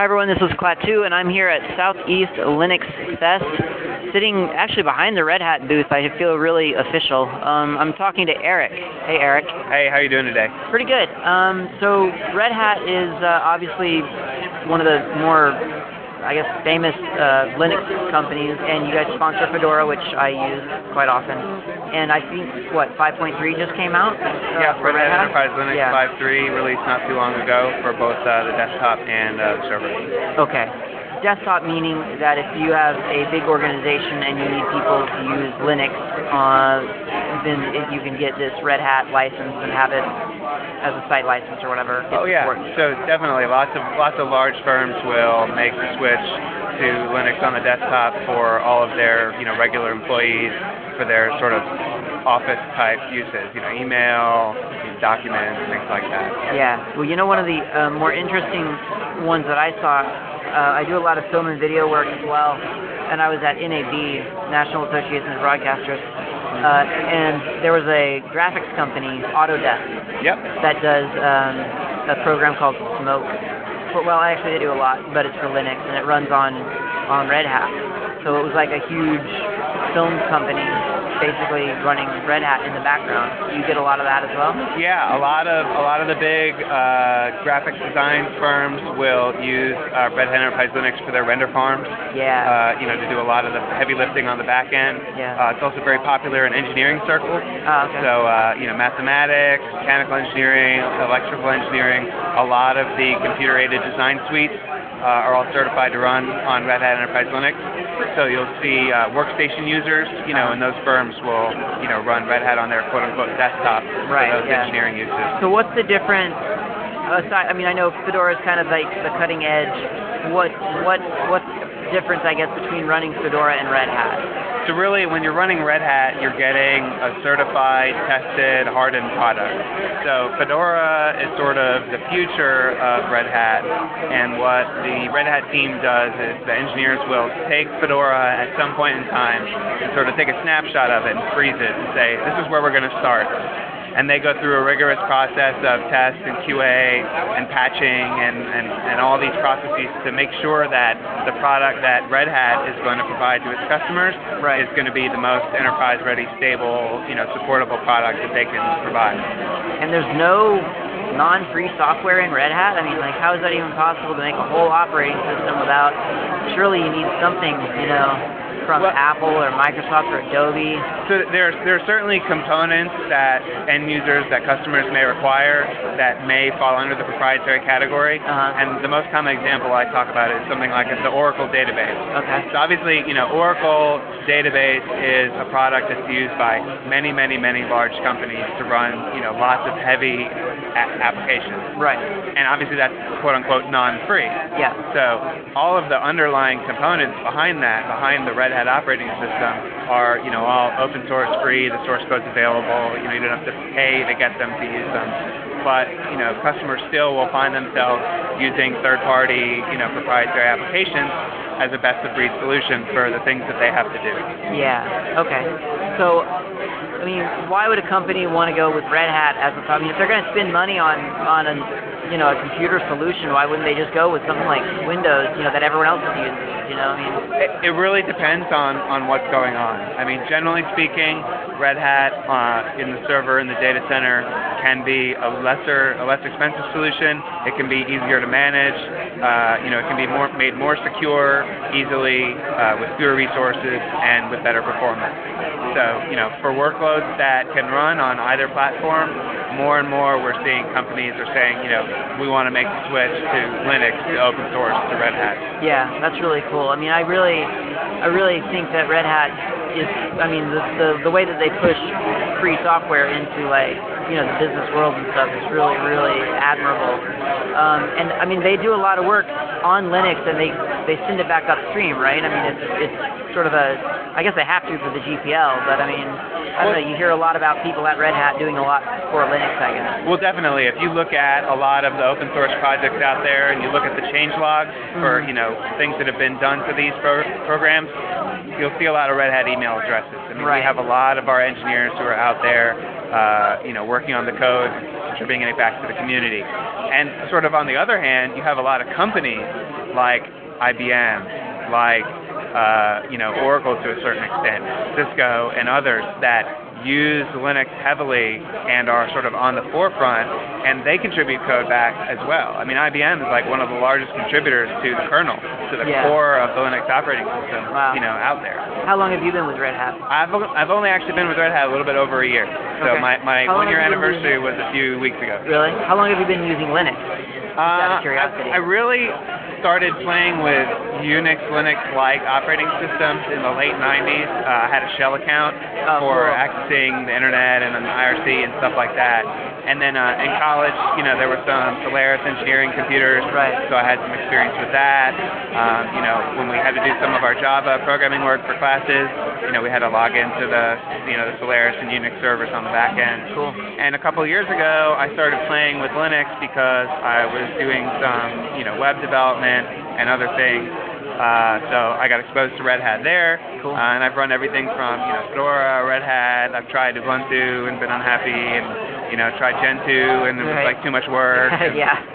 Hi everyone, this is Klaatu, and I'm here at Southeast Linux Fest, sitting actually behind the Red Hat booth. I feel really official. I'm talking to Eric. Hey Eric. Hey, how you doing today? Pretty good. So Red Hat is obviously one of the more, famous Linux companies, and you guys sponsor Fedora, which I use quite often. And I think, 5.3 just came out? Yeah, for Red Hat Enterprise Linux Yeah. 5.3 released not too long ago for both the desktop and the server. Okay. Desktop meaning that if you have a big organization and you need people to use Linux, then you can get this Red Hat license and have it as a site license or whatever. Oh yeah, so definitely lots of large firms will make the switch to Linux on the desktop for all of their regular employees for their sort of office type uses, email, documents, things like that. Yeah. Well, one of the more interesting ones that I saw, I do a lot of film and video work as well, and I was at NAB, National Association of Broadcasters, and there was a graphics company, Autodesk, Yep. that does a program called Smoke. Actually they do a lot, but it's for Linux, and it runs on Red Hat. So it was like a huge film company basically running Red Hat in the background. You get a lot of that as well? Yeah, a lot of the big graphics design firms will use Red Hat Enterprise Linux for their render farms. Yeah. To do a lot of the heavy lifting on the back end. Yeah. It's also very popular in engineering circles. Oh, okay. So mathematics, mechanical engineering, electrical engineering, a lot of the computer-aided design suites are all certified to run on Red Hat Enterprise Linux. So you'll see workstation users, and those firms will, run Red Hat on their quote-unquote desktop for those engineering uses. So what's the difference? I know Fedora is kind of like the cutting edge. What's the difference, between running Fedora and Red Hat? So really, when you're running Red Hat, you're getting a certified, tested, hardened product. So Fedora is sort of the future of Red Hat, and what the Red Hat team does is the engineers will take Fedora at some point in time and sort of take a snapshot of it and freeze it and say, this is where we're going to start. And they go through a rigorous process of test and QA and patching and all these processes to make sure that the product that Red Hat is going to provide to its customers is going to be the most enterprise-ready, stable, supportable product that they can provide. And there's no non-free software in Red Hat? How is that even possible to make a whole operating system without? Surely you need something, from Apple or Microsoft or Adobe. So there are certainly components that end users, that customers may require that may fall under the proprietary category. And the most common example I talk about is something like the Oracle database. Okay. So obviously, Oracle database is a product that's used by many, many, many large companies to run, lots of heavy applications. Right. And obviously that's quote unquote non-free. Yeah. So all of the underlying components behind the Red Hat operating system are, all open source free, the source code's available, you don't have to pay to get them to use them. But, customers still will find themselves using third-party, proprietary applitions as a best-of-breed solution for the things that they have to do. Yeah, okay. So, why would a company want to go with Red Hat as a if they're going to spend money on a computer solution, why wouldn't they just go with something like Windows, that everyone else is using? It really depends on what's going on. Generally speaking, Red Hat in the server, in the data center, can be a less expensive solution. It can be easier to manage. It can be made more secure, easily, with fewer resources, and with better performance. So, for workloads that can run on either platform, more and more we're seeing companies are saying, we want to make the switch to Linux, to open source, to Red Hat. Yeah, that's really cool. I really think that Red Hat is, the way that they push free software into the business world and stuff is really, really admirable. And they do a lot of work on Linux, and they send it back upstream, right? It's sort of I guess they have to for the GPL, but I don't know, you hear a lot about people at Red Hat doing a lot for Linux, I guess. Well, definitely. If you look at a lot of the open source projects out there and you look at the change logs for, things that have been done for these programs, you'll see a lot of Red Hat email addresses. I mean, Right. we have a lot of our engineers who are out there, working on the code, contributing it back to the community. And sort of on the other hand, you have a lot of companies like IBM, like Oracle to a certain extent, Cisco, and others that use Linux heavily and are sort of on the forefront, and they contribute code back as well. I mean, IBM is like one of the largest contributors to the kernel, to the core of the Linux operating system, out there. How long have you been with Red Hat? I've only actually been with Red Hat a little bit over a year. So my 1-year anniversary was a few weeks ago. Really? How long have you been using Linux? Just out of curiosity. I really started playing with Unix, Linux-like operating systems in the late 90s. I had a shell account for accessing the internet and an IRC and stuff like that. And then in college, there were some Solaris engineering computers, so I had some experience with that. When we had to do some of our Java programming work for classes, we had to log into the Solaris and Unix servers on the back end. Cool. And a couple of years ago, I started playing with Linux because I was doing some, web development and other things. So I got exposed to Red Hat there. Cool. And I've run everything from, Fedora, Red Hat. I've tried Ubuntu and been unhappy, and tried Gentoo, and it was like too much work. And,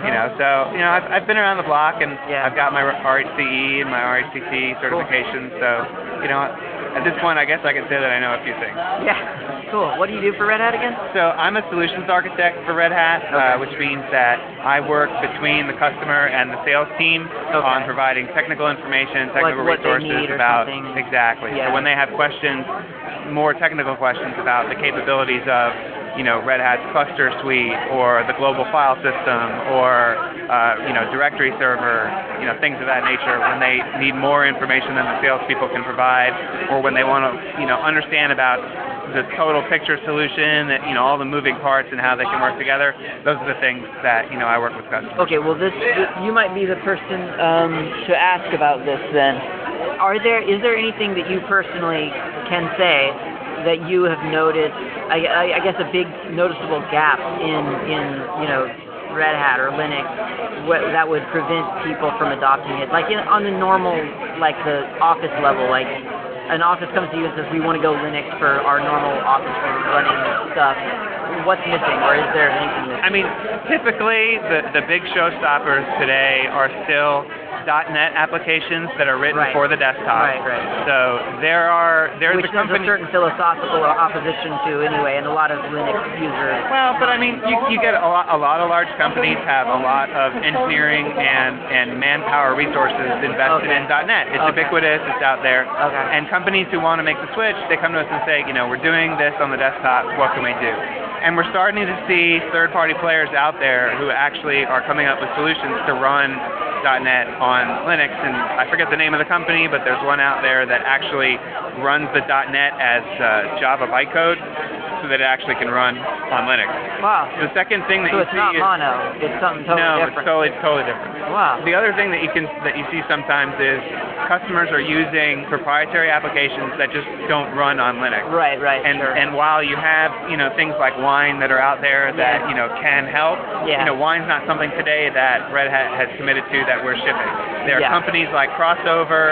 I've been around the block, and I've got my RHCE and my RHCC certifications. So, at this point, I guess I can say that I know a few things. Yeah, cool. What do you do for Red Hat again? So I'm a solutions architect for Red Hat, which means that I work between the customer and the sales team on providing technical information, technical resources about exactly. So when they have questions, more technical questions about the capabilities of Red Hat's cluster suite or the global file system or directory server, things of that nature, when they need more information than the salespeople can provide, or when they want to understand about the total picture solution, all the moving parts and how they can work together, those are the things that I work with customers. Okay, well you might be the person to ask about this then. Is there anything that you personally can say that you have noticed, I guess a big noticeable gap in Red Hat or Linux that would prevent people from adopting it? Like on the normal, like the office level, like an office comes to you and says, we want to go Linux for our normal office for running stuff. What's missing, or is there anything missing? I mean, typically the big showstoppers today are still .NET applications that are written for the desktop. Right. So there's a certain philosophical opposition to anyway, and a lot of Linux users. Well, but I mean, you get a lot of large companies have a lot of engineering and manpower resources invested in .NET. It's ubiquitous. It's out there. And companies who want to make the switch, they come to us and say, we're doing this on the desktop. What can we do? And we're starting to see third-party players out there who actually are coming up with solutions to run .NET on Linux, and I forget the name of the company, but there's one out there that actually runs the .NET as Java bytecode, so that it actually can run on Linux. Wow. The second thing that so it's not mono, it's something totally different. No, it's totally different. Wow. The other thing that you see sometimes is customers are using proprietary applications that just don't run on Linux. Right. And while you have things like Wine that are out there that can help, Wine's not something today that Red Hat has committed to that we're shipping. There are companies like Crossover,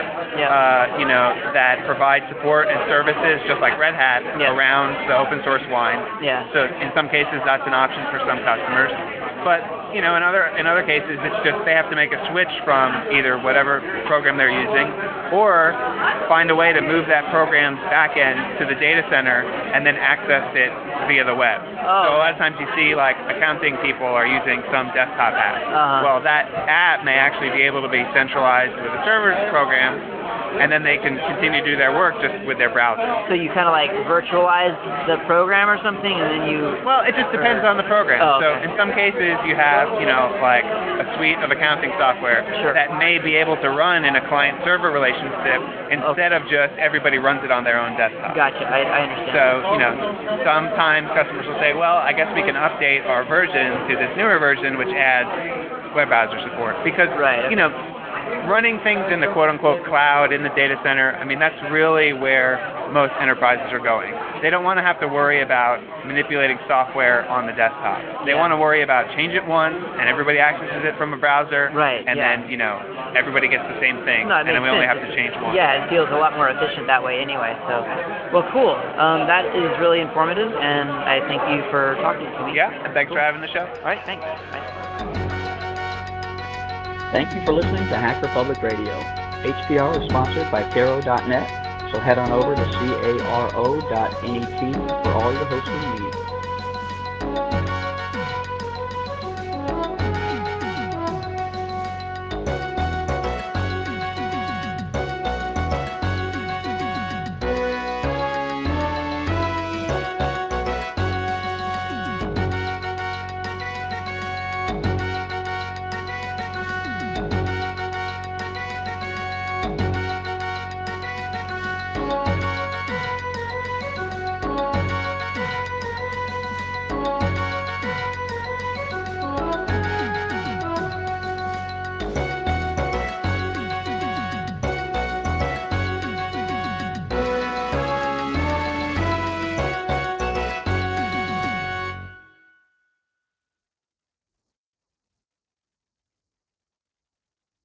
that provide support and services just like Red Hat around the open source Wine. So in some cases that's an option for some customers. But in other cases it's just they have to make a switch from either whatever program they're using or find a way to move that program's back end to the data center and then access it via the web. So a lot of times you see like accounting people are using some desktop app. Well, that app may actually be able to be centralized with a server program, and then they can continue to do their work just with their browser. So you kind of like virtualize the program or something, and then you... Well, it just depends on the program. So in some cases you have, like a suite of accounting software that may be able to run in a client-server relationship instead of just everybody runs it on their own desktop. Gotcha, I understand. So, sometimes customers will say, well, I guess we can update our version to this newer version which adds web browser support. Because, running things in the quote-unquote cloud, in the data center, I mean, that's really where most enterprises are going. They don't want to have to worry about manipulating software on the desktop. They want to worry about change it once, and everybody accesses it from a browser, Right, and then, you know, everybody gets the same thing, No, and then we only have to change once. Yeah, it feels a lot more efficient that way anyway. So, well, cool. That is really informative, and I thank you for talking to me. Yeah, and thanks for having the show. All right, thanks. Bye. Thank you for listening to Hacker Public Radio. HPR is sponsored by Caro.net, so head on over to caro.net for all your hosting needs.